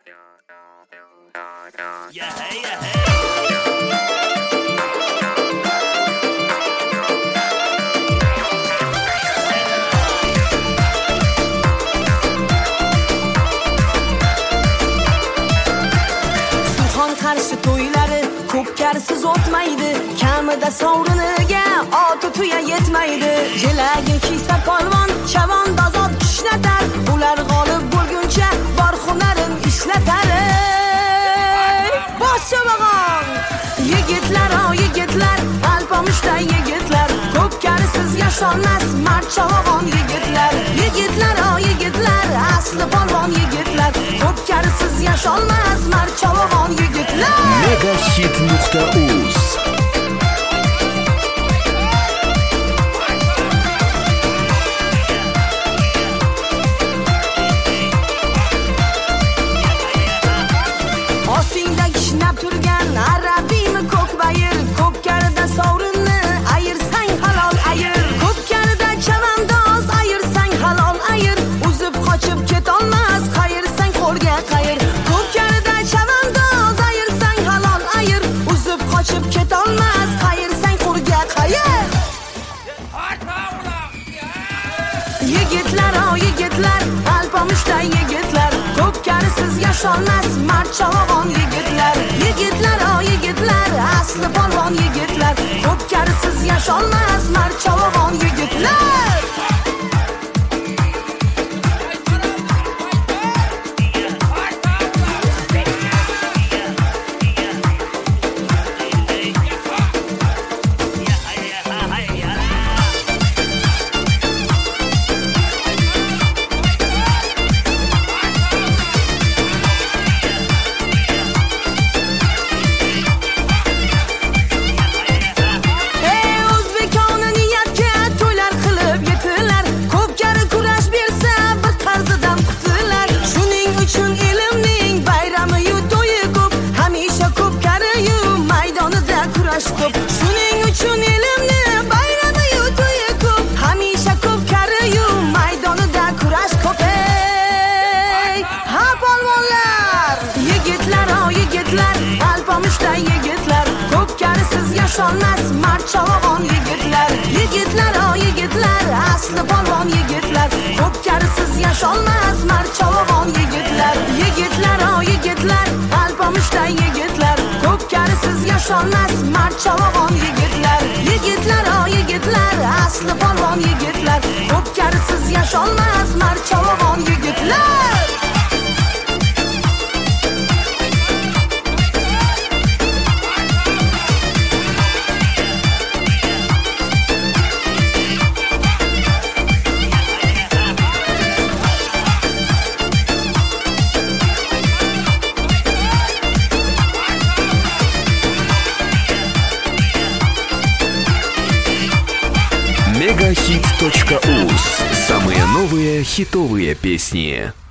Suxon qarshi to'ylari ko'pkarsiz o'tmaydi, kamida sovriniga oti tuya yetmaydi. Jelagin kiysa polvon, chavon dozod kishlatar, ular g'olib bo'lguncha bor hunarin ishlatar. Bosh chavag'on yigitlar, o yigitlar, alpomushday yigitlar, ko'pkarsiz yasholmas mard chavag'on yigitlar. Yigitlar, o yigitlar, asli polvon yigitlar, ko'pkarsiz yasholmas mard chavag'on yigitlar. Megahit.uz Osingda kishnab turgan arabiymi ko'kbayir, ko'pkarida sovrinni ayirsang halol ayir, ko'pkarida chavandoz ayirsang halol ayir, uzib qochib ketolmas qayirsang qo'lga qayir. Ko'pkarida chavandoz ayirsang halol ayir, uzib qochib ketolmas qayirsang qo'lga qayir. Yigitlar, o yigitlar, alpomushday yigitlar, ko'pkarsiz yasholmas mard chavag'on yigitlar. Yigitlar, o yigitlar, asli polvon yigitlar, ko'pkarsiz yasholmas mard chavag'on yigitlar. Shuning uchun elimni bayrami-yu to'yi ko'p, hamisha ko'pkari-yu maydonida kurash ko'p. Ha polvonlar, yigitlar, o yigitlar, alpomushday yigitlar, ko'pkarsiz yasholmas mard chavag'on yigitlar. Yigitlar, o yigitlar, asli polvon yigitlar, ko'pkarsiz yasholmas mard chavag'on yigitlar. Yigitlar, o yigitlar, alpomushday yigitlar, ko'pkarsiz yasholmas mard chavag'on yigitlar. Yigitlar, o yigitlar, asli polvon yigitlar, ko'pkarsiz yasholmas mard chavag'on yigitlar. Megahit.uz. Самые новые хитовые песни.